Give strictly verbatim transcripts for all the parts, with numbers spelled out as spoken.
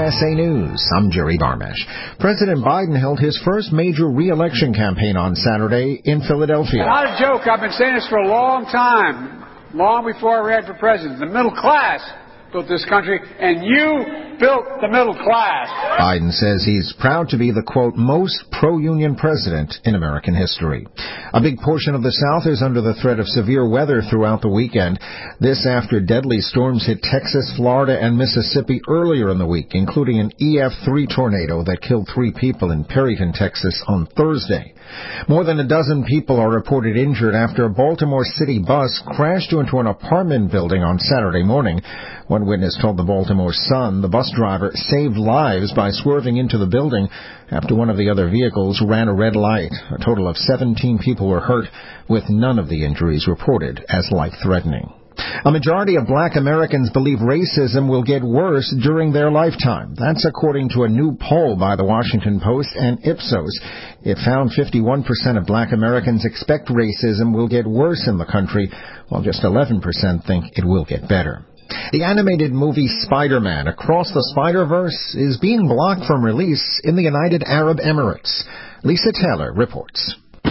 S A News. I'm Jerry Barmash. President Biden held his first major re-election campaign on Saturday in Philadelphia. Not a joke. I've been saying this for a long time, long before I ran for president. The middle class built this country, and you built the middle class. Biden says he's proud to be the, quote, most pro-union president in American history. A big portion of the South is under the threat of severe weather throughout the weekend. This after deadly storms hit Texas, Florida, and Mississippi earlier in the week, including an E F three tornado that killed three people in Perryton, Texas on Thursday. More than a dozen people are reported injured after a Baltimore City bus crashed into an apartment building on Saturday morning. One witness told the Baltimore Sun the bus driver saved lives by swerving into the building after one of the other vehicles ran a red light. A total of seventeen people were hurt, with none of the injuries reported as life-threatening. A majority of black Americans believe racism will get worse during their lifetime. That's according to a new poll by the Washington Post and Ipsos. It found fifty-one percent of black Americans expect racism will get worse in the country, while just eleven percent think it will get better. The animated movie Spider-Man Across the Spider-Verse is being blocked from release in the United Arab Emirates. Lisa Taylor reports.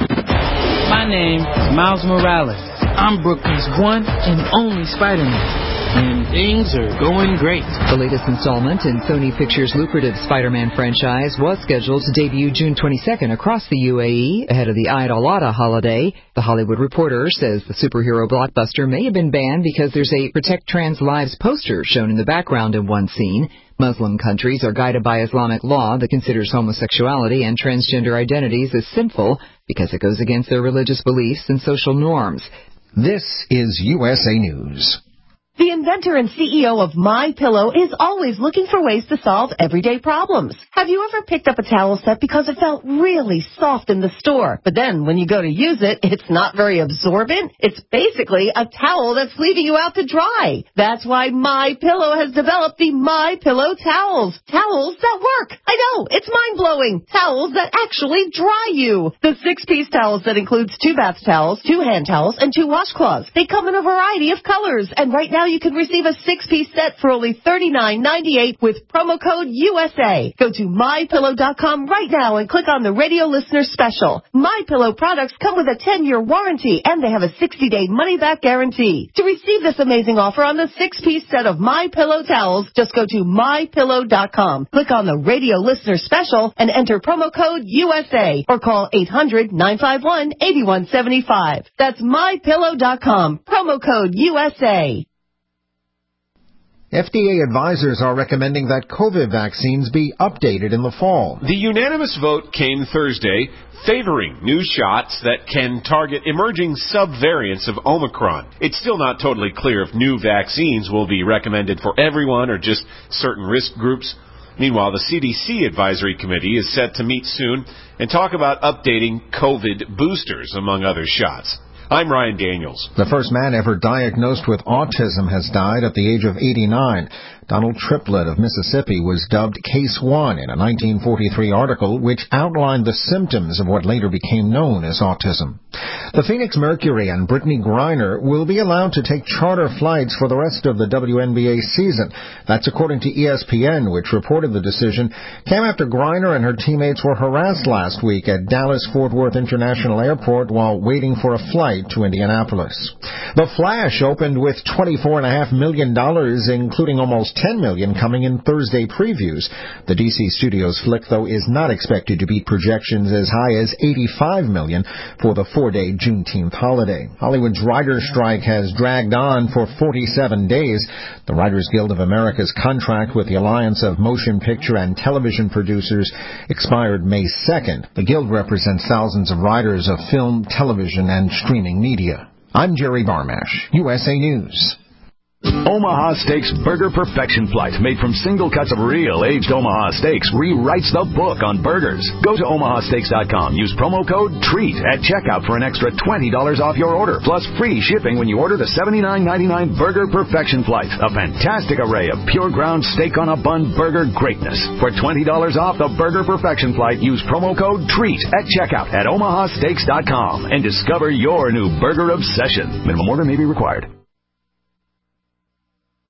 My name is Miles Morales. I'm Brooklyn's one and only Spider-Man. And things are going great. The latest installment in Sony Pictures' lucrative Spider-Man franchise was scheduled to debut June twenty-second across the U A E ahead of the Eid al-Adha holiday. The Hollywood Reporter says the superhero blockbuster may have been banned because there's a Protect Trans Lives poster shown in the background in one scene. Muslim countries are guided by Islamic law that considers homosexuality and transgender identities as sinful because it goes against their religious beliefs and social norms. This is U S A News. The inventor and C E O of MyPillow is always looking for ways to solve everyday problems. Have you ever picked up a towel set because it felt really soft in the store, but then when you go to use it, it's not very absorbent? It's basically a towel that's leaving you out to dry. That's why MyPillow has developed the MyPillow towels. Towels that work. I know, it's mind-blowing. Towels that actually dry you. The six-piece towels that includes two bath towels, two hand towels, and two washcloths. They come in a variety of colors, and right now you can receive a six-piece set for only thirty-nine ninety-eight with promo code U S A. Go to my pillow dot com right now and click on the radio listener special. MyPillow products come with a ten-year warranty, and they have a sixty-day money-back guarantee. To receive this amazing offer on the six-piece set of MyPillow towels, just go to my pillow dot com. Click on the radio listener special and enter promo code U S A or call eight hundred nine five one eight one seven five. That's my pillow dot com. Promo code U S A. F D A advisors are recommending that COVID vaccines be updated in the fall. The unanimous vote came Thursday, favoring new shots that can target emerging subvariants of Omicron. It's still not totally clear if new vaccines will be recommended for everyone or just certain risk groups. Meanwhile, the C D C Advisory Committee is set to meet soon and talk about updating COVID boosters, among other shots. I'm Ryan Daniels. The first man ever diagnosed with autism has died at the age of eighty-nine. Donald Triplett of Mississippi was dubbed Case One in a nineteen forty-three article which outlined the symptoms of what later became known as autism. The Phoenix Mercury and Brittany Griner will be allowed to take charter flights for the rest of the W N B A season. That's according to E S P N, which reported the decision came after Griner and her teammates were harassed last week at Dallas-Fort Worth International Airport while waiting for a flight to Indianapolis. The Flash opened with twenty-four point five million dollars, including almost ten million dollars coming in Thursday previews. The D C Studios flick, though, is not expected to beat projections as high as eighty-five million dollars for the four-day Juneteenth holiday. Hollywood's writer's strike has dragged on for forty-seven days. The Writers Guild of America's contract with the Alliance of Motion Picture and Television Producers expired May second. The Guild represents thousands of writers of film, television, and streaming media. I'm Jerry Barmash, U S A News. Omaha Steaks Burger Perfection Flight, made from single cuts of real aged Omaha steaks, rewrites the book on burgers. Go to omaha steaks dot com. Use promo code TREAT at checkout for an extra twenty dollars off your order, plus free shipping when you order the seventy-nine ninety-nine Burger Perfection Flight, a fantastic array of pure ground steak on a bun burger greatness. For twenty dollars off the Burger Perfection Flight, use promo code TREAT at checkout at omaha steaks dot com and discover your new burger obsession. Minimum order may be required.